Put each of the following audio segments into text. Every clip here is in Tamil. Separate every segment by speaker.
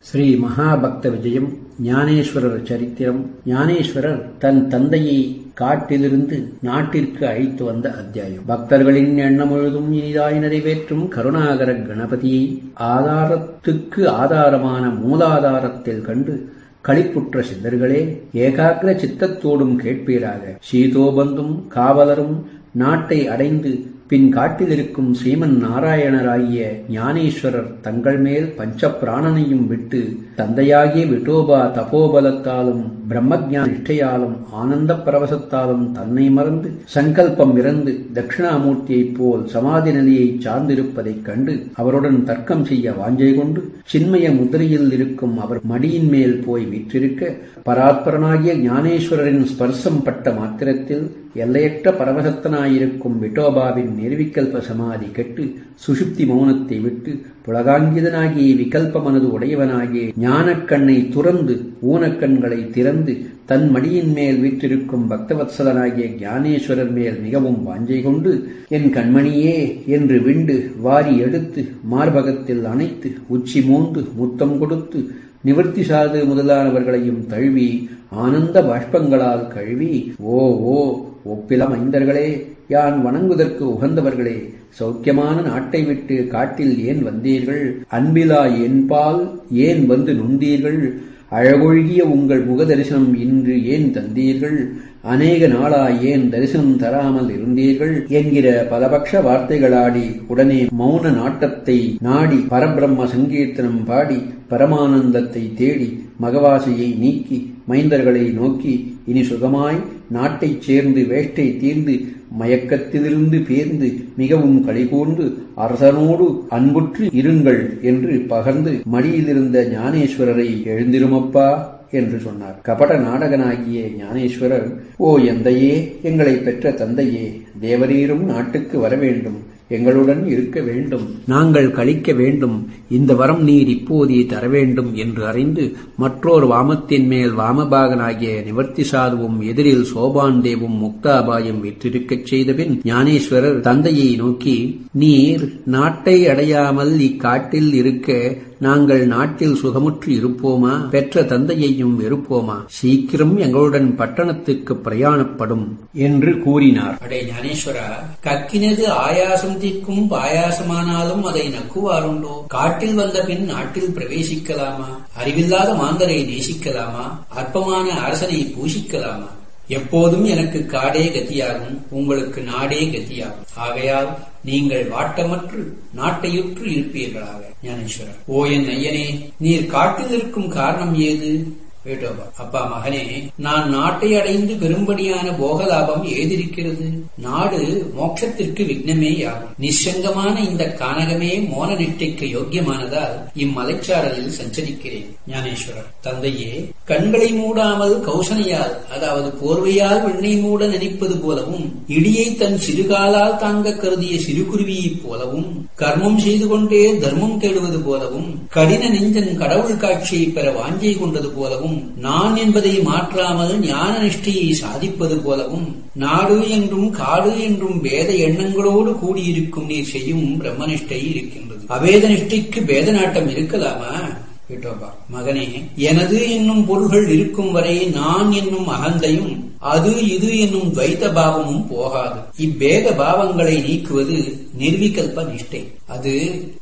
Speaker 1: ஸ்ரீ மகாபக்த விஜயம் ஞானேஸ்வரர் சரித்திரம். ஞானேஸ்வரர் தன் தந்தையை காட்டிலிருந்து நாட்டிற்கு அழைத்து வந்த அத்தியாயம். பக்தர்களின் எண்ணம் முழுதும் இனிதாய் நிறைவேற்றும் கருணாகர கணபதியை ஆதாரத்துக்கு ஆதாரமான மூலாதாரத்தில் கண்டு களிப்புற்ற சித்தர்களே, ஏகாகிர சித்தத்தோடும் கேட்பீராக. சீதோபந்தும் காவலரும் நாட்டை அடைந்து பின் காட்டிலிருக்கும் ஸ்ரீமன் நாராயணராகிய ஞானேஸ்வரர் தங்கள் மேல் பஞ்ச பிராணனையும் விட்டு தந்தையாகிய விட்டோபா தபோபலத்தாலும் பிரம்மஜான நிஷ்டையாலும் ஆனந்த பரவசத்தாலும் தன்னை மறந்து சங்கல்பம் இறந்து தட்சிணாமூர்த்தியைப் போல் சமாதி நிலையை சார்ந்திருப்பதைக் கண்டு அவருடன் தர்க்கம் செய்ய வாஞ்சை கொண்டு சின்மய முதிரையில் இருக்கும் அவர் மடியின் மேல் போய் வீற்றிருக்க பராத்பரனாகிய ஞானேஸ்வரரின் ஸ்பர்சம் பட்ட மாத்திரத்தில் எல்லையற்ற பரவசத்தனாயிருக்கும் விட்டோபாவின் நிர்விகல்ப சமாதி கெட்டு சுஷுப்தி மௌனத்தை விட்டு புலகாங்கிதனாகிய விகல்ப மனது உடையவனாகிய ஞானக்கண்ணை துறந்து ஊனக்கண்களை திறந்து தன் மடியின் மேல் வீற்றிருக்கும் பக்தவத்சலனாகிய ஞானேஸ்வரர் மேல் மிகவும் வாஞ்சை கொண்டு, என் கண்மணியே என்று விண்டு வாரி எடுத்து மார்பகத்தில் அணைத்து உச்சி மோந்து முத்தம் கொடுத்து நிவர்த்தி சாது முதலானவர்களையும் தழுவி ஆனந்த பாஷ்பங்களால் கழுவி, ஓ ஒப்பில மைந்தர்களே, யான் வணங்குவதற்கு உகந்தவர்களே, சௌக்கியமான நாட்டை விட்டு காட்டில் ஏன் வந்தீர்கள்? அன்பிலா என்பால் ஏன் வந்து நுந்தீர்கள்? அழகொழுகிய உங்கள் முக தரிசனம் இன்று ஏன் தந்தீர்கள்? அநேக நாளாய் ஏன் தரிசனம் தராமல் இருந்தீர்கள்? என்கிற பலபக்ஷ வார்த்தைகளாடி உடனே மௌன நாட்டத்தை நாடி பரபிரம்ம சங்கீர்த்தனம் பாடி பரமானந்தத்தை தேடி மகவாசையை நீக்கி மைந்தர்களை நோக்கி, இனி சுகமாய் நாட்டைச் சேர்ந்து வேஷ்டை தீர்ந்து மயக்கத்திலிருந்து பேர்ந்து மிகவும் களிகூர்ந்து அரசனோடு அன்புற்று இருங்கள் என்று பகர்ந்து மடியிலிருந்த ஞானேஸ்வரரை எழுந்திருமப்பா என்று சொன்னார். கபட நாடகனாகிய ஞானேஸ்வரர், ஓ எந்தையே, எங்களை பெற்ற தந்தையே, தேவரீரும் நாட்டுக்கு வர வேண்டும், எங்களுடன் இருக்க வேண்டும், நாங்கள் கழிக்க வேண்டும், இந்த வரம் நீர் இப்போதே தர வேண்டும் என்று அறிந்து மற்றொரு வாமத்தின் மேல் வாமபாகனாகிய நிவர்த்தி சாதுவும் எதிரில் சோபான் தேவும் முக்தாபாயும் விற்றிருக்கச் செய்தபின் ஞானேஸ்வரர் தந்தையை நோக்கி, நீர் நாட்டை அடையாமல் இக்காட்டில் இருக்க நாங்கள் நாட்டில் சுகமுற்று இருப்போமா? பெற்ற தந்தையையும் வெறுப்போமா? சீக்கிரம் எங்களுடன் பட்டணத்துக்கு பிரயாணப்படும் என்று கூறினார்.
Speaker 2: அடே ஞானேஸ்வரா, கக்கினது ஆயாசம் தீர்க்கும் பாயாசமானாலும் அதை நக்குவாருண்டோ? காட்டில் வந்த பின் நாட்டில் பிரவேசிக்கலாமா? அறிவில்லாத மாந்தரை நேசிக்கலாமா? அற்பமான அரசனை பூஷிக்கலாமா? எப்போதும் எனக்கு காடே கதியாகும், உங்களுக்கு நாடே கதியாகும். ஆகையால் நீங்கள் வாட்டமற்று நாட்டையுற்று இருப்பீர்களாக. ஞானேஸ்வரர், ஓ என் ஐயனே, நீர் காட்டில் இருக்கும் காரணம் ஏது? வேட்டோபா, அப்பா மகனே, நான் நாட்டை அடைந்து பெரும்படியான போகலாபம் ஏதிருக்கிறது. நாடு மோட்சத்திற்கு விக்னமேயாகும். நிச்சங்கமான இந்த கானகமே மோன நிஷ்டைக்கு யோக்கியமானதால் இம்மலைச்சாரலில் சஞ்சரிக்கிறேன். ஞானேஸ்வரர், தந்தையே, கண்களை மூடாமல் கௌசனையால், அதாவது போர்வையால் விண்ணை மூட நினைப்பது போலவும், இடியை தன் சிறுகாலால் தாங்க கருதிய சிறுகுருவியைப் போலவும், கர்மம் செய்து கொண்டே தர்மம் தேடுவது போலவும், கடின நெஞ்சன் கடவுள் காட்சியை பெற வாஞ்சை கொண்டது போலவும், நான் என்பதை மாற்றாமல் ஞான நிஷ்டையை சாதிப்பது போலவும், நாடு என்றும் காடு என்றும் வேத எண்ணங்களோடு கூடியிருக்கும் நீர் செய்யும் பிரம்மனிஷ்டை இருக்கின்றது. அவேத நிஷ்டைக்கு வேத நாட்டம் இருக்கலாமா? விட்டோபா, மகனே, எனது என்னும் பொருள்கள் இருக்கும் வரை நான் என்னும் அகந்தையும் அது இது என்னும் துவைத பாவமும் போகாது. இப்பேத பாவங்களை நீக்குவது நிர்விகல்ப நிஷ்டை. அது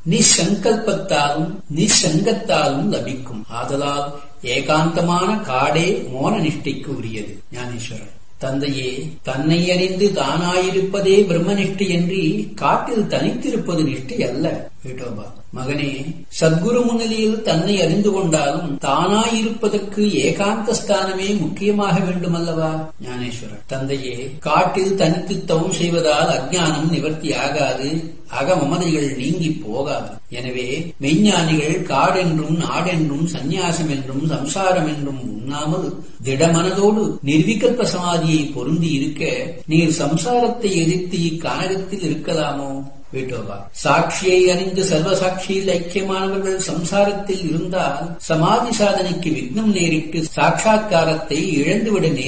Speaker 2: நிசங்கல்பத்தாலும் நிசங்கத்தாலும் லபிக்கும். ஆதலால் ஏகாந்தமான காடே மோன நிஷ்டைக்கு உரியது. ஞானேஸ்வரர், தந்தையே, தன்னை அறிந்து தானாயிருப்பதே பிரம்மனிஷ்டை என்று காட்டில் தனித்திருப்பது நிஷ்டை அல்ல. விட்டோபா, மகனே, சத்குரு முன்னிலையில் தன்னை அறிந்து கொண்டாலும் தானாயிருப்பதற்கு ஏகாந்த ஸ்தானமே முக்கியமாக வேண்டுமல்லவா? ஞானேஸ்வரர், தந்தையே, காட்டில் தனித்து தவம் செய்வதால் அஞ்ஞானம் நிவர்த்தி ஆகாது, அகமமதைகள் நீங்கி போகாது. எனவே மெய்ஞானிகள் காடென்றும் நாடென்றும் சந்நியாசம் என்றும் சம்சாரம் என்றும் உண்ணாமல் திடமனதோடு நிர்விகல்ப சமாதியை பொருந்தி இருக்க நீர் சம்சாரத்தை எதிர்த்து இக்கானகத்தில் இருக்கலாமோ? விட்டோபா, சாட்சியை அறிந்து சர்வசாட்சியில் ஐக்கியமானவர்கள் சம்சாரத்தில் இருந்தால் சமாதி சாதனைக்கு விக்னம் நேரிட்டு சாட்சா்காரத்தை இழந்துவிட நேரிடும்.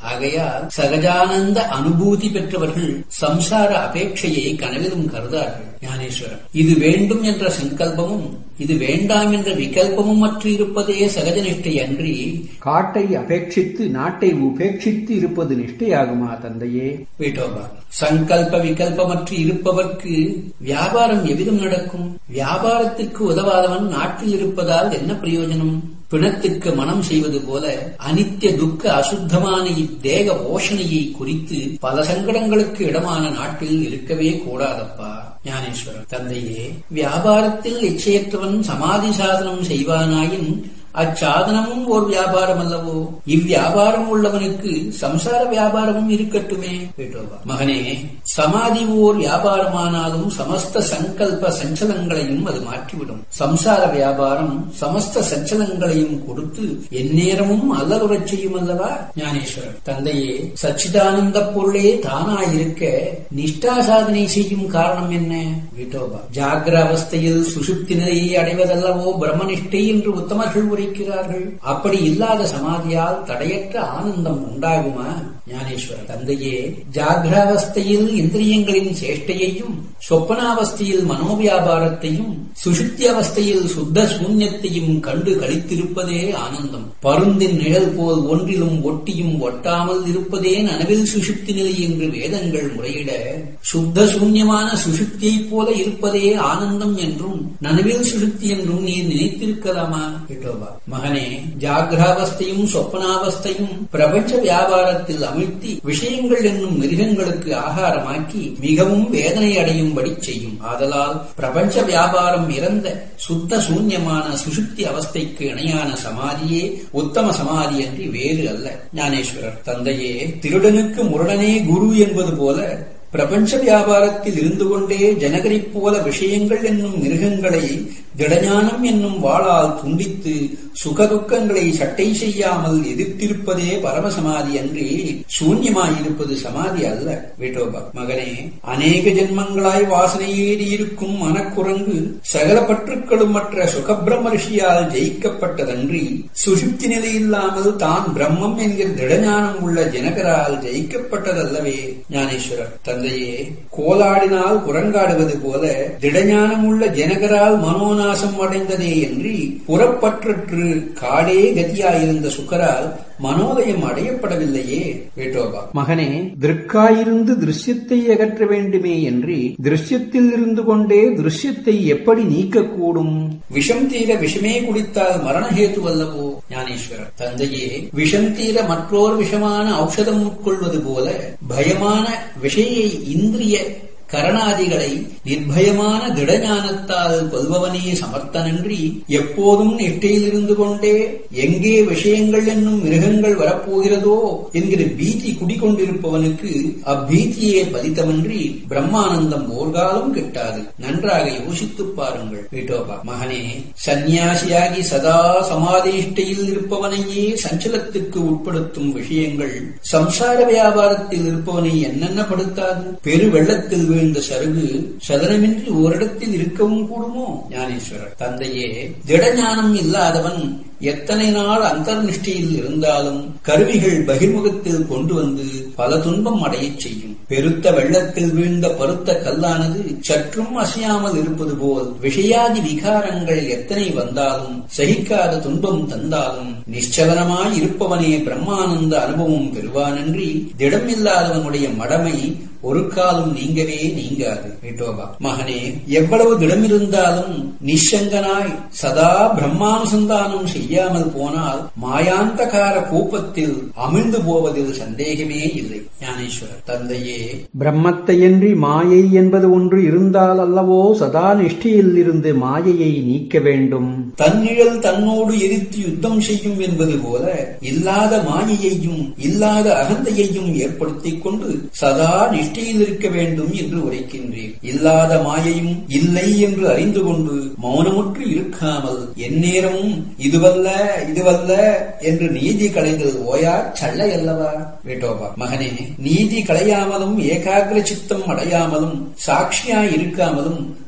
Speaker 2: ஆகையால் சகஜானந்த அனுபூதி பெற்றவர்கள் சம்சார அபேட்சையை கனவிலும் கருதார்கள். ஞானேஸ்வரர், இது வேண்டும் என்ற சங்கல்பமும் இது வேண்டாம் என்ற விகல்பமும் மற்ற இருப்பதே சகஜ நிஷ்டை அன்றி
Speaker 1: காட்டை அபேட்சித்து நாட்டை உபேட்சித்து இருப்பது நிஷ்டையாகுமா தந்தையே?
Speaker 2: விட்டோபா, சங்கல்ப விகல்பமற்று இருப்பவர்க்கு வியாபாரம் எவ்விதம் நடக்கும்? வியாபாரத்திற்கு உதவாதவன் நாட்டில் இருப்பதால் என்ன பிரயோஜனம்? பிணத்திற்கு மனம் செய்வது போல அனித்திய துக்க அசுத்தமான இத்தேக போஷணையை குறித்து பல சங்கடங்களுக்கு இடமான நாட்டில் இருக்கவே கூடாதப்பா. ஞானேஸ்வரர், தந்தையே, வியாபாரத்தில் இச்சையற்றவன் சமாதி சாதனம் செய்வானாயின் அச்சாதனமும் ஓர் வியாபாரம் அல்லவோ? இவ்வியாபாரம் உள்ளவனுக்கு சம்சார வியாபாரமும் இருக்கட்டுமே. மகனே, சமாதி ஓர் வியாபாரமானாலும் சமஸ்த சங்கல்ப சஞ்சலங்களையும் அது மாற்றிவிடும். சம்சார வியாபாரம் சமஸ்த சஞ்சலங்களையும் கொடுத்து எந்நேரமும் அல்லலுறச் செய்யும் அல்லவா? ஞானேஸ்வரர், தந்தையே, சச்சிதானந்த பொருளே தானாயிருக்க நிஷ்டா சாதனை செய்யும் காரணம் என்ன? விட்டோபா, ஜாகிர அவஸ்தையில் சுசுப்தி நிலையை அடைவதல்லவோ பிரம்மனிஷ்டை என்று உத்தமர்கள் உரைக்கிறார்கள். அப்படி இல்லாத சமாதியால் தடையற்ற ஆனந்தம் உண்டாகுமா? ஞானேஸ்வரர், தந்தையே, ஜாகிராவஸ்தையில் இந்திரியங்களின் சேஷ்டையையும் சொப்பனாவஸ்தையில் மனோவியாபாரத்தையும் சுஷுப்தி அவஸ்தையில் சுத்த சூன்யத்தையும் கண்டு கழித்திருப்பதே ஆனந்தம். பருந்தின் நிழல் போல் ஒன்றிலும் ஒட்டியும் ஒட்டாமல் இருப்பதே நனவில் சுஷுப்தி நிலை என்று வேதங்கள் முறையிட சுத்த சூன்யமான சுஷுப்தியைப் போல இருப்பதே ஆனந்தம் என்றும் நனவில் சுஷுப்தி என்றும் நீர் நினைத்திருக்கலாமா? மகனே, ஜாகிராவஸ்தையும் சொப்பனாவஸ்தையும் பிரபஞ்ச வியாபாரத்தில் அமிழ்த்தி விஷயங்கள் என்னும் மிருகங்களுக்கு ஆகாரமாக்கி மிகவும் வேதனை அடையும்படி செய்யும். ஆதலால் பிரபஞ்ச வியாபாரம் இறந்த சுத்த சூன்யமான சுசுப்தி அவஸ்தைக்கு இணையான சமாதியே உத்தம சமாதி அன்றி வேறு அல்ல. ஞானேஸ்வரர், தந்தையே, திருடனுக்கு முரடனே குரு என்பது போல பிரபஞ்ச வியாபாரத்தில் இருந்து கொண்டே ஜனகரைப் போல விஷயங்கள் என்னும் மிருகங்களை திடஞானம் என்னும் வாளால் துண்டித்து சுகதுக்கங்களை சட்டை செய்யாமல் எதிர்த்திருப்பதே பரமசமாதி அன்றி சூன்யமாயிருப்பது சமாதி அல்ல. விட்டோபா, மகனே, அநேக ஜென்மங்களாய் வாசனையேறி இருக்கும் மனக்குரங்கு சகல பற்றுக்களும் மற்ற சுகபிரம்ம ரிஷியால் ஜெயிக்கப்பட்டதன்றி சுஷுப்தி நிலை இல்லாமல் தான் பிரம்மம் என்கிற திடஞானம் உள்ள ஜனகரால் ஜெயிக்கப்பட்டதல்லவே. ஞானேஸ்வரர், தந்தையே, கோலாடினால் குரங்காடுவது போல திடஞானம் உள்ள ஜனகரால் மனோநாசம் அடைந்ததே என்று புறப்பற்று காடே கதியாயிருந்த சுக்கரால் மனோதயம் அடையப்படவில்லையே. வேட்டோபா,
Speaker 1: மகனே, திருக்காயிருந்து திருஷ்யத்தை அகற்ற வேண்டுமே என்று திருஷ்யத்தில் இருந்து கொண்டே திருஷ்யத்தை எப்படி நீக்கக்கூடும்?
Speaker 2: விஷம் தீர விஷமே குடித்தால் மரணஹேது அல்லவோ? ஞானேஸ்வரர், தந்தையே, விஷம் தீர மற்றோர் விஷமான ஔஷதம் உட்கொள்வது போல பயமான விஷயை இந்திரிய கரணாதிகளை நிர்பயமான திடஞானத்தால் கொல்பவனே சமர்த்தனன்றி எப்போதும் நிஷ்டையில் இருந்து கொண்டே எங்கே விஷயங்கள் என்னும் மிருகங்கள் வரப்போகிறதோ என்கிற பீதி குடிகொண்டிருப்பவனுக்கு அப்பீதியே பலித்தமன்றி பிரம்மானந்தம் ஓர்காலம் கிட்டாது. நன்றாக யோசித்துப் பாருங்கள். விட்டோபா, மகனே, சந்நியாசியாகி சதா சமாதிஷ்டையில் இருப்பவனையே சஞ்சலத்துக்கு உட்படுத்தும் விஷயங்கள் சம்சார வியாபாரத்தில் இருப்பவனை என்னென்ன படுத்தாது? பெரு வெள்ளத்தில் இந்த சருகு சதனமின்றி ஓரிடத்தில் இருக்கவும் கூடுமோ? ஞானேஸ்வரர், தந்தையே, திடஞானம் இல்லாதவன் எத்தனை நாள் அந்தர்நிஷ்டையில் இருந்தாலும் கருவிகள் பகிர்முகத்தில் கொண்டு வந்து பல துன்பம் அடையச் செய்யும். பெருத்த வெள்ளத்தில் வீழ்ந்த பருத்த கல்லானது சற்றும் அசையாமல் இருப்பது போல் விஷயாதி விகாரங்கள் எத்தனை வந்தாலும் சகிக்காத துன்பம் தந்தாலும் நிச்சலனமாய் இருப்பவனே பிரம்மானந்த அனுபவம் பெறுவானன்றி திடம் இல்லாதவனுடைய மடமை ஒரு காலம் நீங்கவே நீங்காது. விட்டோபா, மகனே, எவ்வளவு திடமிருந்தாலும் நிச்சங்கனாய் சதா பிரம்மானுசந்தானம் செய்யாமல் போனால் மாயாந்தகார கூப்பத்தில் அமிழ்ந்து போவதில் சந்தேகமே இல்லை. ஞானேஸ்வரர், தந்தையே,
Speaker 1: பிரம்மத்தையன்றி மாயை என்பது ஒன்று இருந்தால் அல்லவோ சதா நிஷ்டையில் இருந்து மாயையை நீக்க வேண்டும்.
Speaker 2: தன்னிழல் தன்னோடு எதிர்த்து யுத்தம் செய்யும் என்பது போல இல்லாத மாயையையும் இல்லாத அகந்தையையும் ஏற்படுத்திக் கொண்டு சதா நிஷ்டையில் இருக்க வேண்டும் என்று உரைக்கின்றேன். இல்லாத மாயையும் இல்லை என்று அறிந்து கொண்டு மௌனமுற்று இருக்காமல் எந்நேரமும் இதுவல்ல இதுவல்ல என்று நீதி களைதல் ஓயா சள்ளை அல்லவா? வேட்டோபா, மகனே, நீதி களையாமலும் ஏகாகிர சித்தம் அடையாமலும் சாட்சியாய் இருக்காமலும்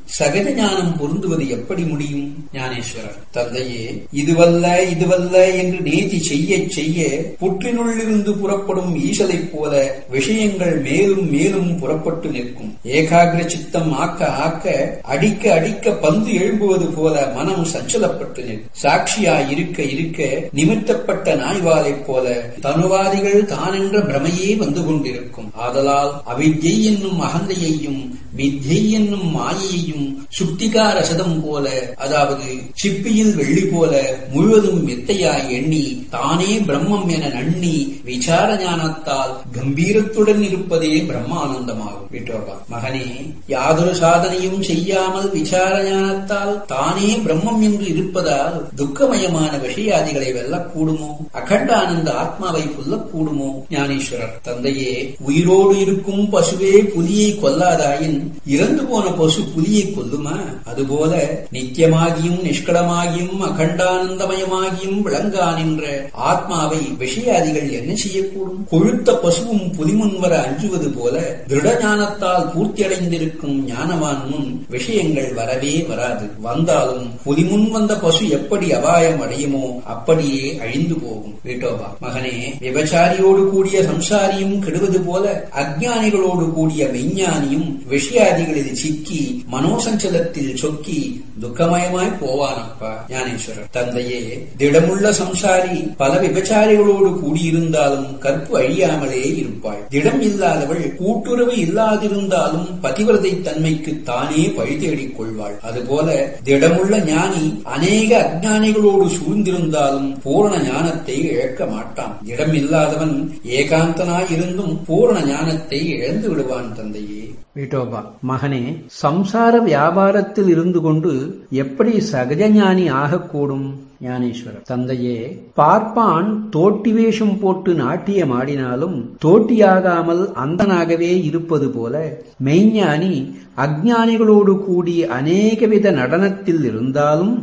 Speaker 2: சகஜ ஞானம் பொருந்துவது எப்படி முடியும்? ஞானேஸ்வரர்: தந்தையே, இதுவல்ல இதுவல்ல என்று நேதி செய்ய செய்ய புற்றினுள்ளிருந்து புறப்படும் ஈசலைப் போல விஷயங்கள் மேலும் மேலும் புறப்பட்டு நிற்கும். ஏகாகிர சித்தம் ஆக்க ஆக்க அடிக்க அடிக்க பந்து எழும்புவது போல மனம் சஞ்சலப்பட்டு நிற்கும். சாட்சியா இருக்க இருக்க நிமித்தப்பட்ட நாய்வாலைப் போல தனுவாதிகள் தானென்ற பிரமையே வந்து கொண்டிருக்கும். ஆதலால் அவித்யை என்னும் அகந்தையையும் வித்யை என்னும் மாயையையும் சுக்திகார சதம் போல, அதாவது சிப்பியில் வெள்ளி போல முழுவதும் மெத்தையாய் எண்ணி தானே பிரம்மம் என நண்ணி விசார ஞானத்தால் கம்பீரத்துடன் இருப்பதே பிரம்மானந்தமாகும். விட்டோபா: மகனே, யாதொரு சாதனையும் செய்யாமல் விசார ஞானத்தால் தானே பிரம்மம் என்று இருப்பதால் துக்கமயமான விஷயாதிகளை வெல்லக்கூடுமோ? அகண்டானந்த ஆத்மாவை கொல்லக்கூடுமோ? ஞானேஸ்வரர்: தந்தையே, உயிரோடு இருக்கும் பசுவே புலியை கொல்லாதாயின் இறந்து போன பசு புலியை கொல்லுமா? அதுபோல நித்தியமாகியும் நிஷ்களமாகியும் அகண்டானந்தமயமாகியும் விளங்கா நின்ற ஆத்மாவை விஷயாதிகள் என்ன செய்யக்கூடும்? கொழுத்த பசுவும் புலிமுன்வர அஞ்சுவது போல திருட ஞானத்தால் பூர்த்தியடைந்திருக்கும் ஞானவான் முன் விஷயங்கள் வரவே வராது. வந்தாலும் புலிமுன் வந்த பசு எப்படி அபாயம் அடையுமோ அப்படியே அழிந்து போகும். வீட்டோபா: மகனே, விபச்சாரியோடு கூடிய சம்சாரியும் கெடுவது போல அஞ்ஞானிகளோடு கூடிய மெய்ஞானியும் விஷயாதிகளில் சிக்கி மனோசஞ்சலத்தில் சொக்கி துக்கமயமாய் போவானப்பா. ஞானேஸ்வரர்: தந்தையே, திடமுள்ள சம்சாரி பல விபச்சாரிகளோடு கூடியிருந்தாலும் கற்பு அழியாமலே இருப்பாள். திடம் இல்லாதவள் கூட்டுறவு இல்லாதிருந்தாலும் பதிவிரதை தன்மைக்கு தானே பழி தேடிக் கொள்வாள். அதுபோல திடமுள்ள ஞானி அநேக அஞ்ஞானிகளோடு சூழ்ந்திருந்தாலும் பூரண ஞானத்தை இழக்க மாட்டான். திடம் இல்லாதவன் ஏகாந்தனாயிருந்தும் பூரண ஞானத்தை இழந்து விடுவான். தந்தையே.
Speaker 1: விட்டோபா: மகனே, சம்சார வியாபாரத்தில் இருந்து கொண்டு எப்படி சகஜ ஞானி ஆகக்கூடும்? ஞானேஸ்வரர்: தந்தையே, பார்ப்பான் தோட்டி வேஷம் போட்டு நாட்டியம் ஆடினாலும் தோட்டியாகாமல் அந்தனாகவே இருப்பது போல மெய்ஞானி அஞ்ஞானிகளோடு கூடி அநேகவித நடனத்தில் இருந்தாலும்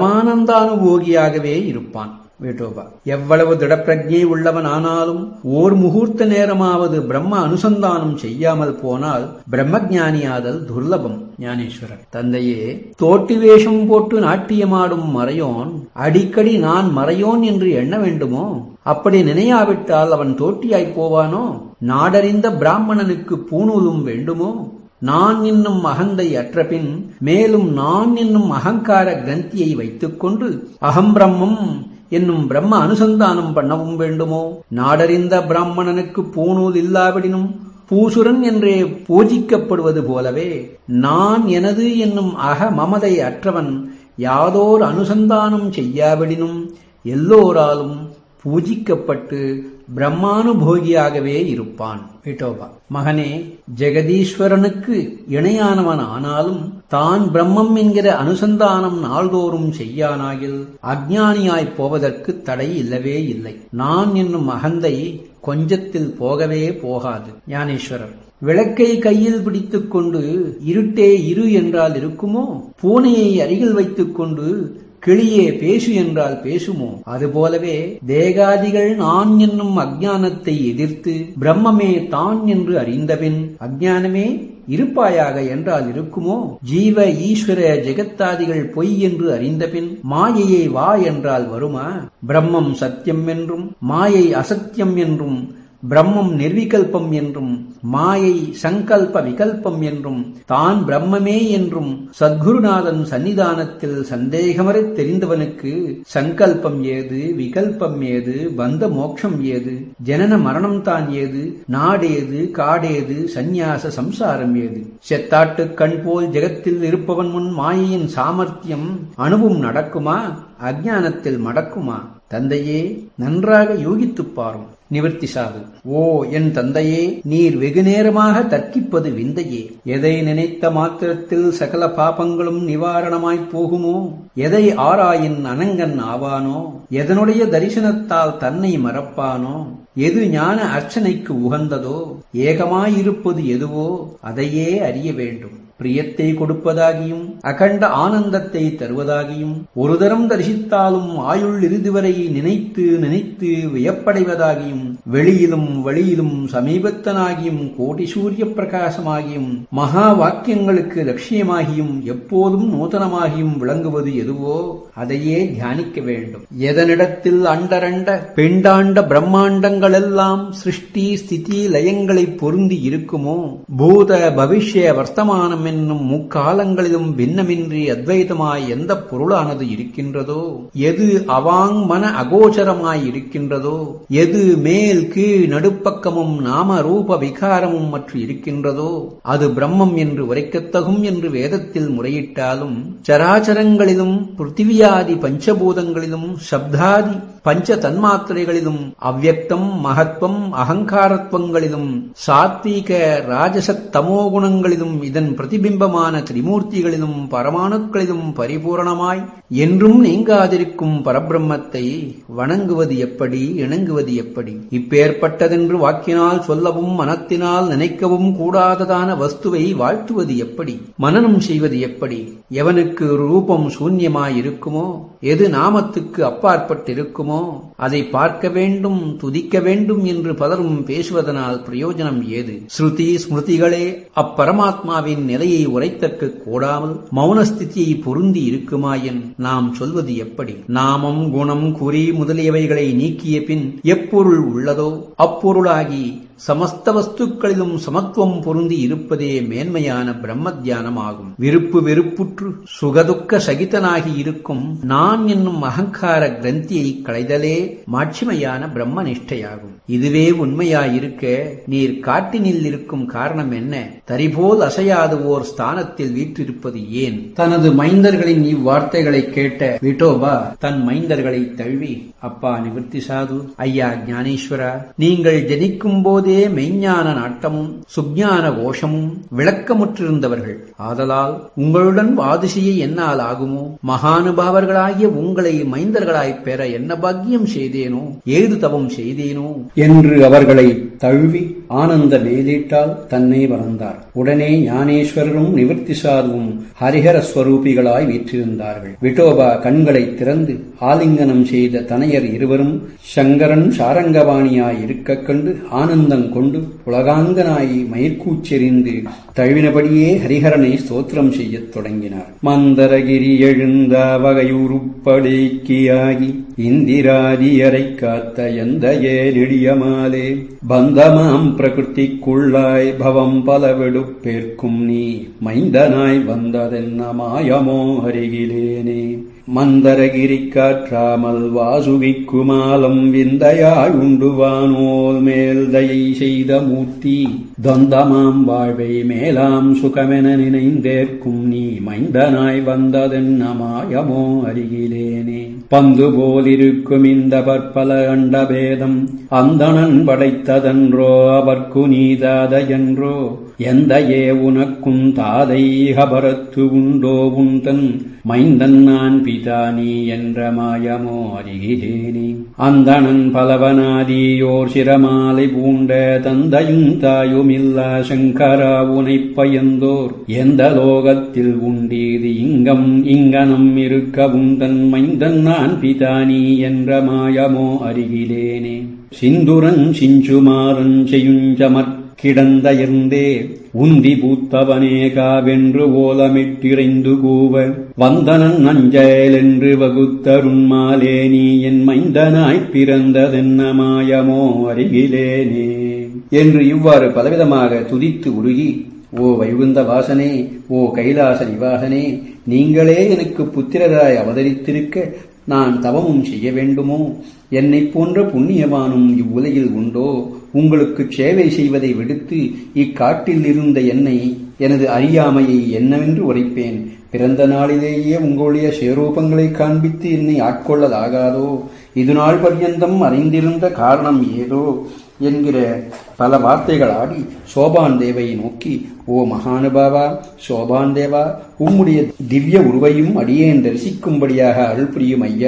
Speaker 1: பரமானந்தானுபோகியாகவே இருப்பான். வேட்டோபா: எவ்வளவு திடப்பிரஜை உள்ளவன் ஆனாலும் ஓர் முகூர்த்த நேரமாவது பிரம்ம அனுசந்தானம் செய்யாமல் போனால் பிரம்மஞானியாதல் துர்லபம். ஞானேஸ்வரர்: தந்தையே, தோட்டி வேஷம் போட்டு நாட்டியமாடும் மறையோன் அடிக்கடி நான் மறையோன் என்று எண்ண வேண்டுமோ? அப்படி நினையாவிட்டால் அவன் தோட்டியாய் போவானோ? நாடறிந்த பிராமணனுக்கு பூணூலும் வேண்டுமோ? நான் என்னும் அகந்தை அற்றபின் மேலும் நான் என்னும் அகங்கார கிரந்தியை வைத்துக் கொண்டு அகம் பிரம்மம் என்னும் பிரம்ம அனுசந்தானம் பண்ணவும் வேண்டுமோ? நாடறிந்த பிராமணனுக்கு பூணூல் இல்லாவிடினும் பூசுரன் என்றே பூஜிக்கப்படுவது போலவே நான் எனது என்னும் அக மமதை அற்றவன் யாதோர் அனுசந்தானம் செய்யாவிடினும் எல்லோராலும் பூஜிக்கப்பட்டு பிரம்மானுபோகியாகவே இருப்பான். விட்டோபா: மகனே, ஜெகதீஸ்வரனுக்கு இணையானவன் ஆனாலும் தான் பிரம்மம் என்கிற அனுசந்தானம் நாள்தோறும் செய்யானாயில் அஞ்ஞானியாய் போவதற்கு தடை இல்லவே இல்லை. நான் என்னும் அகந்தை கொஞ்சத்தில் போகவே போகாது. ஞானேஸ்வரர்: விளக்கை கையில் பிடித்துக் கொண்டு இருட்டே இரு என்றால் இருக்குமோ? பூனையை அருகில் வைத்துக் கொண்டு கிளியே பேசு என்றால் பேசுமோ? அதுபோலவே தேகாதிகள் நான் என்னும் அஞ்ஞானத்தை எதிர்த்து பிரம்மமே தான் என்று அறிந்தபின் அஞ்ஞானமே இருப்பாயாக என்றால் இருக்குமோ? ஜீவ ஈஸ்வர ஜெகத்தாதிகள் பொய் என்று அறிந்தபின் மாயையை வா என்றால் வருமா? பிரம்மம் சத்தியம் என்றும் மாயை அசத்தியம் என்றும் பிரம்மம் நிர்விகல்பம் என்றும் மாயை சங்கல்ப விகல்பம் என்றும் தான் பிரம்மமே என்றும் சத்குருநாதன் சன்னிதானத்தில் சந்தேகமறை தெரிந்தவனுக்கு சங்கல்பம் ஏது, விகல்பம் ஏது, பந்த மோட்சம் ஏது, ஜனன மரணம் தான் ஏது, நாடேது, காடேது, சந்நியாச சம்சாரம் ஏது? செத்தாட்டு கண் போல் ஜெகத்தில் இருப்பவன் முன் மாயையின் சாமர்த்தியம் அணுவும் நடக்குமா? அஞ்ஞானத்தில் மடக்குமா? தந்தையே, நன்றாக யோகித்துப் பாரும். நிவர்த்தி சாது: ஓ என் தந்தையே, நீர் வெகு நேரமாக தர்க்கிப்பது விந்தையே. எதை நினைத்த மாத்திரத்தில் சகல பாபங்களும் நிவாரணமாய்ப் போகுமோ? எதை ஆராயின் அனங்கன் ஆவானோ? எதனுடைய தரிசனத்தால் தன்னை மறப்பானோ? எது ஞான அர்ச்சனைக்கு உகந்ததோ? ஏகமாயிருப்பது எதுவோ அதையே அறிய வேண்டும். பிரியத்தை கொடுப்பதாகியும் அகண்ட ஆனந்தத்தை தருவதாகியும் ஒரு தரம் தரிசித்தாலும் ஆயுள் இறுதி வரை நினைத்து நினைத்து வியப்படைவதாகியும் வெளியிலும் வழியிலும் சமீபத்தனாகியும் கோடி சூரிய பிரகாசமாகியும் மகா வாக்கியங்களுக்கு லட்சியமாகியும் எப்போதும் நூதனமாகியும் விளங்குவது எதுவோ அதையே தியானிக்க வேண்டும். எதனிடத்தில் அண்டரண்ட பெண்டாண்ட பிரம்மாண்டங்களெல்லாம் சிருஷ்டி ஸ்திதி லயங்களை பொருந்தி இருக்குமோ, பூத பவிஷ்ய வர்த்தமானம் என்னும் முக்காலங்களிலும் பின்னமின்றி அத்வைதமாய் எந்த பொருளானது இருக்கின்றதோ, எது அவாங் மன அகோச்சரமாய் இருக்கின்றதோ, எது மேல் கீழ் நடுப்பக்கமும் நாம ரூப விகாரமும் மற்ற இருக்கின்றதோ அது பிரம்மம் என்று உரைக்கத்தகும் என்று வேதத்தில் முறையிட்டாலும், சராச்சரங்களிலும் பிருத்திவியாதி பஞ்சபூதங்களிலும் சப்தாதி பஞ்ச தன்மாத்திரைகளிலும் அவ்யக்தம் மகத்வம் அகங்காரத்வங்களிலும் சாத்வீக ராஜசத் தமோ குணங்களிலும் இதன் பிரதிபிம்பமான திரிமூர்த்திகளிலும் பரமாணுக்களிலும் பரிபூரணமாய் என்றும் நீங்காதிருக்கும் பரபிரம்மத்தை வணங்குவது எப்படி, இணங்குவது எப்படி? இப்பேற்பட்டதென்று வாக்கினால் சொல்லவும் மனத்தினால் நினைக்கவும் கூடாததான வஸ்துவை வாழ்த்துவது எப்படி, மனனம் செய்வது எப்படி? எவனுக்கு ரூபம் சூன்யமாயிருக்குமோ, எது நாமத்துக்கு அப்பாற்பட்டிருக்குமோ அதை பார்க்க வேண்டும், துதிக்க வேண்டும் என்று பலரும் பேசுவதனால் பிரயோஜனம் ஏது? ஸ்ருதி ஸ்மிருதிகளே அப்பரமாத்மாவின் நிலையை உரைத்தற்கு கூடாமல் மௌனஸ்திதியை பொருந்தி இருக்குமாயின் நாம் சொல்வது எப்படி? நாமம் குணம் குறி முதலியவைகளை நீக்கிய பின் எப்பொருள் உள்ளதோ அப்பொருளாகி சமஸ்த வஸ்துக்களிலும் சமத்துவம் பொருந்தி இருப்பதே மேன்மையான பிரம்ம தியானம் ஆகும். விருப்பு வெறுப்புற்று சுகதுக்க சகிதனாகி இருக்கும் நான் என்னும் அகங்கார கிரந்தியை களைதலே மாட்சிமையான பிரம்ம நிஷ்டையாகும். இதுவே உண்மையாயிருக்க நீர் காட்டினில் இருக்கும் காரணம் என்ன? தரிபோல் அசையாது ஓர் ஸ்தானத்தில் வீற்றிருப்பது ஏன்? தனது மைந்தர்களின் இவ்வார்த்தைகளை கேட்ட விட்டோபா தன் மைந்தர்களை தழுவி, அப்பா நிவர்த்தி சாது, ஐயா ஞானேஸ்வரா, நீங்கள் ஜனிக்கும் போதே மெய்ஞான நாட்டமும் சுஞான கோஷமும் விளக்கமுற்றிருந்தவர்கள். ஆதலால் உங்களுடன் வாதிசையை என்னால் ஆகுமோ? மகானுபாவர்களாகிய உங்களை மைந்தர்களாய்ப் பெற என்ன பாக்கியம் செய்தேனோ, ஏது தவம் செய்தேனோ என்று அவர்களை தழுவி ஆனந்த மேலீட்டால் தன்னை வளர்ந்தார். உடனே ஞானேஸ்வரரும் நிவர்த்தி சாதுவும் ஹரிஹர ஸ்வரூபிகளாய் வீற்றிருந்தார்கள். விட்டோபா கண்களை திறந்து ஆலிங்கனம் செய்த தனையர் இருவரும் சங்கரன் சாரங்கபாணியாய் இருக்கக் கண்டு ஆனந்தம் கொண்டு உலகாங்கனாய் மயிர்கூச்செறிந்து தழுவினபடியே ஹரிஹரனை ஸ்தோத்திரம் செய்யத் தொடங்கினார். மந்தரகிரி எழுந்த வகையுறுப்படேக்கியாகி இந்திராதியரை காத்த எந்த ஏழியமாலே பந்தமாம் பிரகிருதிக்குள்ளாய் பவம் பலவெடுப்பேற்கும் நீ மைந்தனாய் வந்ததென்ன மாயமோ அருகிலேனே. மந்தரகிரி காற்றாமல் வாசுகிக்குமாலம் விந்தையாய் உண்டுவானோல் மேல் தயை செய்த மூர்த்தி தொந்தமாம் வாழ்வை மேலாம் சுகமென நினைந்தேற்கும் நீ மைந்தனாய் வந்ததென்ன மாயமோ அருகிலேனே. பந்து போலிருக்கும் இந்த பற்பல அண்டபேதம் அந்தணன் படைத்ததென்றோ அவர்க்கு நீதாத என்றோ எந்த ஏ உனக்கும் தாதை ஹபரத்து உண்டோ உந்தன் மைந்தன் நான் பிதா நீ என்ற மாயமோ அருகிலேனே. அந்தணன் பலவனாதியோர் சிரமாலை பூண்ட தந்தையும் தாயுமில்லா சங்கரா உனைப் பயந்தோர் எந்த லோகத்தில் உண்டீது இங்கம் இங்கனம் இருக்க உந்தன் மைந்தன் நான் பிதா நீ என்ற மாயமோ அருகிலேனே. சிந்துரன் சிஞ்சுமாறன் செய்யுஞ்சமற் கிடந்தயர்ந்தே உந்தி பூத்தவனேகாவென்று ஓலமிட்டிறைந்து கூவ வந்தனன் அஞ்சலென்று வகுத்தருண்மாலே நீ என் மைந்தனாய்ப் பிறந்ததென்ன மாயமோ அருகிலேனே என்று இவ்வாறு பலவிதமாக துதித்து உருகி, ஓ வைகுந்த வாசனே, ஓ கைலாச நிவாசனே, நீங்களே எனக்கு புத்திரராய் அவதரித்திருக்க நான் தவமும் செய்ய வேண்டுமோ? என்னைப் போன்ற புண்ணியவானும் இவ்வுலகில் உண்டோ? உங்களுக்கு சேவை செய்வதை விடுத்து இக்காட்டில் இருந்த என்னை எனது அறியாமையை என்னவென்று உரைப்பேன்? பிறந்த நாளிலேயே உங்களுடைய சேரூபங்களை காண்பித்து என்னை ஆட்கொள்ளலாகாதோ? இது நாள் பர்யந்தம் அறிந்திருந்த காரணம் ஏதோ என்கிற பல வார்த்தைகள் ஆடி சோபான் தேவை நோக்கி, ஓ மகானுபாவா, சோபான் தேவா, உம்முடைய திவ்ய உருவையும் அடியேன் தரிசிக்கும்படியாக அருள் புரியும் ஐயா.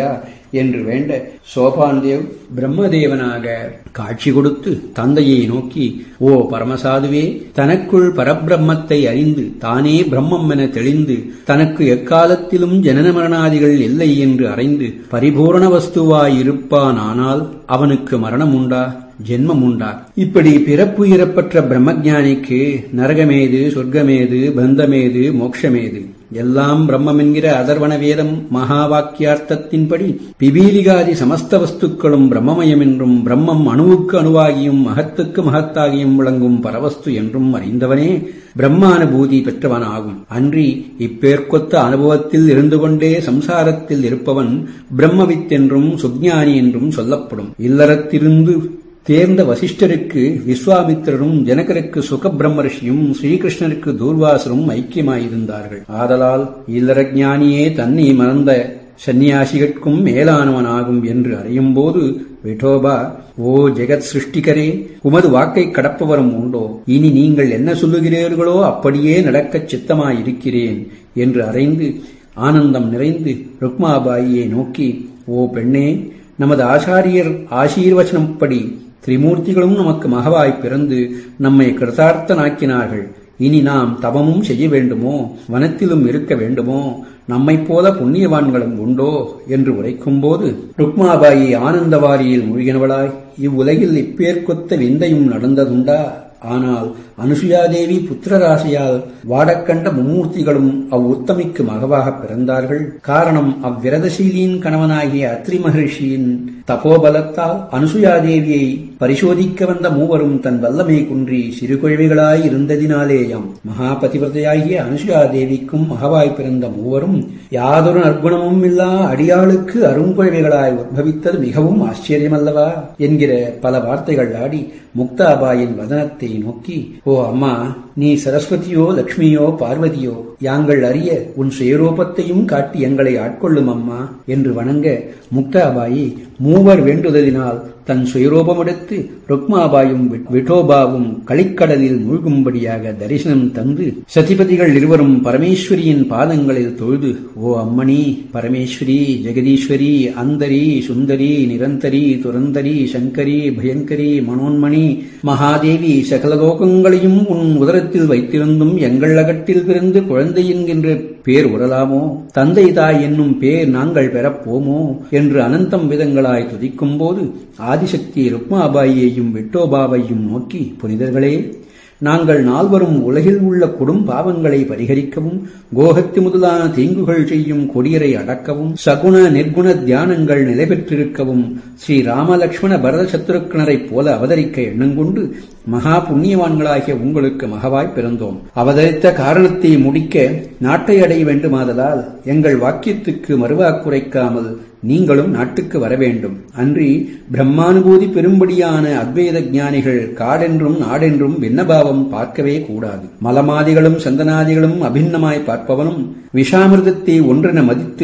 Speaker 1: என்று வேண்ட சோபான்தேவ் பிரம்மதேவனாக காட்சி கொடுத்து தந்தையை நோக்கி, ஓ பரமசாதுவே, தனக்குள் பரபிரம்மத்தை அறிந்து தானே பிரம்மம் என தெளிந்து தனக்கு எக்காலத்திலும் ஜனன மரணாதிகள் இல்லை என்று அறிந்து பரிபூரண வஸ்துவாயிருப்பான். ஆனால் அவனுக்கு மரணம் உண்டா, ஜென்மம் உண்டா? இப்படி பிறப்பு இறப்பற்ற பிரம்மஞானிக்கு நரகமேது, சொர்க்கமேது, பந்தமேது, மோட்சமேது? எல்லாம் பிரம்மம் என்கிற அதர்வண வேதம் மகா வாக்கியார்த்தத்தின்படி பிபீலிகாதி சமஸ்த வஸ்துக்களும் பிரம்மமயம் என்றும் பிரம்மம் அணுவுக்கு அணுவாகியும் மகத்துக்கு மகத்தாகியும் விளங்கும் பரவஸ்து என்றும் அறிந்தவனே பிரம்மானுபூதி பெற்றவனாகும். அன்றி இப்பேற்கொத்த அனுபவத்தில் இருந்து கொண்டே சம்சாரத்தில் இருப்பவன் பிரம்மவித் என்றும் சுஜ்ஞானி என்றும் சொல்லப்படும். இல்லறத்திலிருந்து தேர்ந்த வசிஷ்டருக்கு விஸ்வாமித்திரரும், ஜனகருக்கு சுகபிரம்மர்ஷியும், ஸ்ரீகிருஷ்ணருக்கு தூர்வாசரும் ஐக்கியமாயிருந்தார்கள். ஆதலால் இல்லறஞானியே தன்னை மறந்த சந்நியாசிகட்கும் மேலானவனாகும் என்று அறியும்போது விட்டோபா, ஓ ஜெகத் சிருஷ்டிகரே, உமது வாக்கை கடப்பவரும் உண்டோ? இனி நீங்கள் என்ன சொல்லுகிறீர்களோ அப்படியே நடக்கச் சித்தமாயிருக்கிறேன் என்று அறைந்து ஆனந்தம் நிறைந்து ருக்மாபாயியை நோக்கி, ஓ பெண்ணே, நமது ஆச்சாரியர் ஆசீர்வச்சனப்படி திரிமூர்த்திகளும் நமக்கு மகவாய் பிறந்து நம்மை கிருதார்த்தனாக்கினார்கள். இனி நாம் தவமும் செய்ய வேண்டுமோ, வனத்திலும் இருக்க வேண்டுமோ, நம்மைப் போல புண்ணியவான்களும் உண்டோ என்று உரைக்கும்போது ருக்மாபாயி ஆனந்தவாரியில் மூழ்கினவளாய், இவ்வுலகில் இப்பேற்கொத்த விந்தையும் நடந்ததுண்டா? ஆனால் அனுசுயாதேவி புத்திரராசியால் வாடக்கண்ட மும்மூர்த்திகளும் அவ்வுத்தமிக்கு மகவாக பிறந்தார்கள். காரணம், அவ்விரதசீலியின் கணவனாகிய அத்ரி மகர்ஷியின் தபோபலத்தால் அனுசுயாதேவியை பரிசோதிக்க வந்த மூவரும் தன் வல்லமை குன்றி சிறு குழவிகளாய் இருந்ததினாலேயாம். மகாபதிவிரதையாகிய அனுசுயாதேவிக்கும் மகவாய் பிறந்த மூவரும் யாதொரு நற்குணமும் இல்லா அடியாளுக்கு அருங்குழவிகளாய் உத்பவித்தது மிகவும் ஆச்சரியமல்லவா என்கிற பல வார்த்தைகள் ஆடி முக்தாபாயின் வதனத்தை நோக்கி, ஓ அம்மா, நீ சரஸ்வதியோ லக்ஷ்மியோ பார்வதியோ, யாங்கள் அறிய உன் சுயரூபத்தையும் காட்டி எங்களை ஆட்கொள்ளும் அம்மா என்று வணங்க முக்தாபாயி மூவர் வேண்டுதலினால் தன் சுயரூபமெடுத்து ருக்மாபாயும் விட்டோபாவும் களிக்கடலில் மூழ்கும்படியாக தரிசனம் தந்து சதிபதிகள் இருவரும் பரமேஸ்வரியின் பாதங்களில் தொழுது, ஓ அம்மணி பரமேஸ்வரி, ஜெகதீஸ்வரி, அந்தரி, சுந்தரி, நிரந்தரி, துரந்தரி, சங்கரி, பயங்கரி, மனோன்மணி, மகாதேவி, சகலலோகங்களையும் உன் உதரத்தில் வைத்திருந்தும் எங்கள் அகட்டில் பிறந்து குழந்தை என்கின்ற பேர் உறலாமோ, தந்தை தாய் என்னும் பேர் நாங்கள் பெறப்போமோ என்று அனந்தம் விதங்களாய் துதிக்கும் போது ஆதிசக்தி ருக்மாபாயையும் விட்டோபாவையும் நோக்கி, புனிதர்களே, நாங்கள் நால்வரும் உலகில் உள்ள கொடும் பாவங்களை பரிகரிக்கவும், கோஹத்தி முதலான தீங்குகள் செய்யும் கொடியரை அடக்கவும், சகுண நிர்குண தியானங்கள் நிலை பெற்றிருக்கவும், ஸ்ரீ ராமலட்சுமண பரத சத்ருக்னரைப் போல அவதரிக்க எண்ணங்கொண்டு மகா புண்ணியவான்களாகிய உங்களுக்கு மகவாய் பிறந்தோம். அவதரித்த காரணத்தை முடிக்க நாட்டை அடைய வேண்டுமாதலால் எங்கள் வாக்கியத்துக்கு மறுவாக்குரைக்காமல் நீங்களும் நாட்டுக்கு வர வேண்டும். அன்றி பிரம்மானுபூதி பெரும்படியான அத்வைத ஞானிகள் காடென்றும் நாடென்றும் பின்னபாவம் பார்க்கவே கூடாது. மலமாதிகளும் சந்தனாதிகளும் அபிண்ணமாய் பார்ப்பவனும், விஷாமிர்தத்தை ஒன்றென மதித்து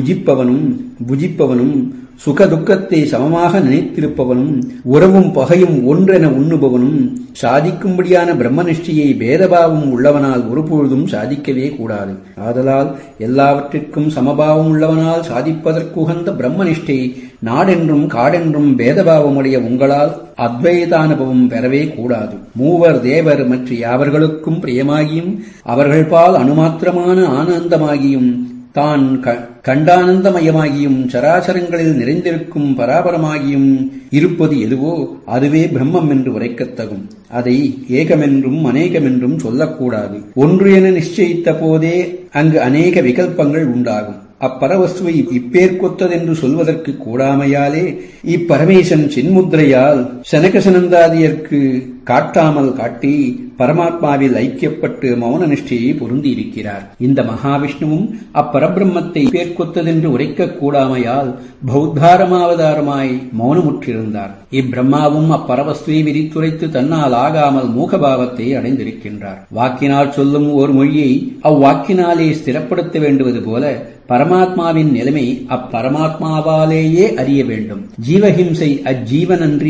Speaker 1: புஜிப்பவனும், சுகதுக்கத்தை சமமாக நினைத்திருப்பவனும், உறவும் பகையும் ஒன்றென உண்ணுபவனும், சாதிக்கும்படியான பிரம்மனிஷ்டையை பேதபாவம் உள்ளவனால் ஒருபொழுதும் சாதிக்கவே கூடாது. ஆதலால் எல்லாவற்றிற்கும் சமபாவம் உள்ளவனால் சாதிப்பதற்குகந்த பிரம்மனிஷ்டை நாடென்றும் காடென்றும் பேதபாவமுடைய உங்களால் அத்வைதானுபவம் பெறவே கூடாது. மூவர் தேவர் மற்ற யாவர்களுக்கும் பிரியமாகியும் அவர்கள் பால் அணுமாத்திரமான ஆனந்தமாகியும் தான் கண்டானந்தமயமாகியும் சராசரங்களில் நிறைந்திருக்கும் பராபரமாகியும் இருப்பது எதுவோ அதுவே பிரம்மம் என்று உரைக்கத்தகும். அதை ஏகமென்றும் அநேகமென்றும் சொல்லக்கூடாது. ஒன்று என நிச்சயித்த போதே அங்கு அநேக விகல்பங்கள் உண்டாகும். அப்பரவஸ்துவை இப்பேற்கொத்ததென்று சொல்வதற்கு கூடாமையாலே இப்பரமேசன் சின்முத்திரையால் சனகசனந்தாதியர்க்கு காட்டாமல் காட்டி பரமாத்மாவில் ஐக்கியப்பட்டு மௌன நிஷ்டையை பொருந்தியிருக்கிறார். இந்த மகாவிஷ்ணுவும் அப்பரபிரம்மத்தை பேர்கொத்ததென்று உரைக்க கூடாமையால் பௌத்தாரமாவதாரமாய் மௌனமுற்றிருந்தார். இப்பிரம்மாவும் அப்பரவஸ்துவை விரித்துரைத்து தன்னால் ஆகாமல் மூகபாவத்தை அடைந்திருக்கின்றார். வாக்கினால் சொல்லும் ஓர் மொழியை அவ்வாக்கினாலே ஸ்திரப்படுத்த வேண்டுவது போல பரமாத்மாவின் நிலைமை அப்பரமாத்மாவாலேயே அறிய வேண்டும். ஜீவஹிம்சை அஜீவனன்றி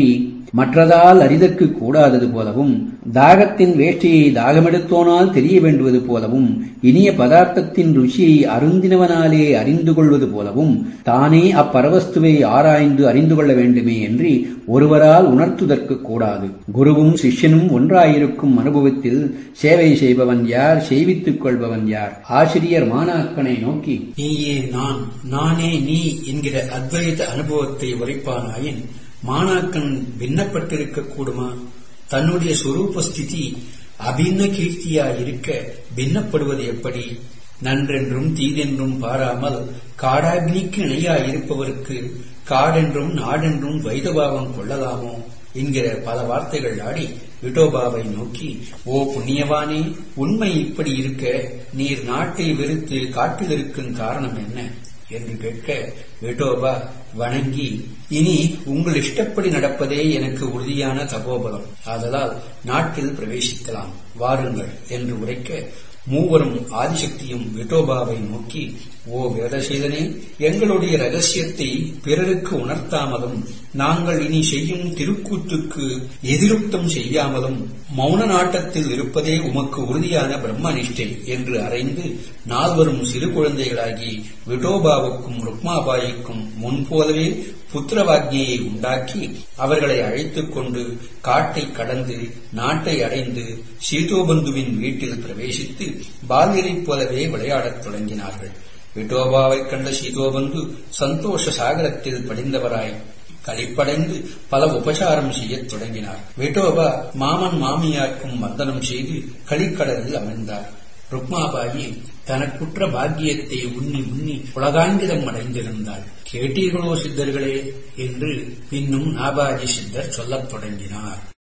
Speaker 1: மற்றதால் அறிதற்கு கூடாதது போலவும், தாகத்தின் வேஷ்டியை தாகமெடுத்தோனால் தெரிய வேண்டுவது போலவும், இனிய பதார்த்தத்தின் ருச்சியை அருந்தினவனாலே அறிந்து கொள்வது போலவும், தானே அப்பரவஸ்துவை ஆராய்ந்து அறிந்து கொள்ள வேண்டுமே என்று ஒருவரால் உணர்த்துதற்கு கூடாது. குருவும் சிஷ்யனும் ஒன்றாயிருக்கும் அனுபவத்தில் சேவை செய்பவன் யார், செய்வித்துக் கொள்பவன் யார்? ஆசிரியர் மாணாக்கனை நோக்கி,
Speaker 2: நீயே நான், நானே நீ என்கிற அத்வைத அனுபவத்தை உரைப்பானாயின் மாணாக்கன் பின்னப்பட்டிருக்க கூடுமா? தன்னுடைய சொரூபஸ்திதி அபின்ன கீர்த்தியாயிருக்க பின்னப்படுவது எப்படி? நன்றென்றும் தீதென்றும் பாராமல் காடாக்னிக்கு இணையாயிருப்பவருக்கு காடென்றும் நாடென்றும் வைதபாவம் கொள்ளலாமோ என்கிற பல வார்த்தைகள் ஆடி விட்டோபாவை நோக்கி, ஓ புண்ணியவானே, உண்மை இப்படி இருக்க நீர் நாட்டை வெறுத்து காட்டில் இருக்கும் காரணம் என்ன என்று கேட்க, விட்டோபா வணங்கி, இனி உங்கள் இஷ்டப்படி நடப்பதே எனக்கு உறுதியான தபோபலம், ஆதலால் நாட்டில் பிரவேசிக்கலாம், வாருங்கள் என்று உரைக்க, மூவரும் ஆதிசக்தியும் விட்டோபாவை நோக்கி, ஓ வேதசீலனே, எங்களுடைய ரகசியத்தை பிறருக்கு உணர்த்தாமலும் நாங்கள் இனி செய்யும் திருக்கூத்துக்கு எதிருப்தம் செய்யாமலும் மௌன நாட்டத்தில் இருப்பதே உமக்கு உறுதியான பிரம்மனிஷ்டை என்று அறைந்து நால்வரும் சிறு குழந்தைகளாகி விட்டோபாவுக்கும் ருக்மாபாய்க்கும் முன்போலவே புத்திரவாக்ஞையை உண்டாக்கி அவர்களை அழைத்துக் கொண்டு காட்டை கடந்து நாட்டை அடைந்து சீதோபந்துவின் வீட்டில் பிரவேசித்து பால்யரைப் போலவே விளையாடத் தொடங்கினார்கள். விட்டோபாவைக் கண்ட சீதோபந்து சந்தோஷ சாகரத்தில் படிந்தவராய் களிப்படைந்து பல உபசாரம் செய்யத் தொடங்கினார். விட்டோபா மாமன் மாமியாருக்கும் வந்தனம் செய்து களிக்கடலில் அமர்ந்தார். ருக்மாபாயி தனக்குற்ற பாக்கியத்தை உண்ணி உலகாங்கிதம் அடைந்திருந்தாள். கேட்டீர்களோ சித்தர்களே என்று பின்னும் நாபாஜி சித்தர் சொல்லத் தொடங்கினார்.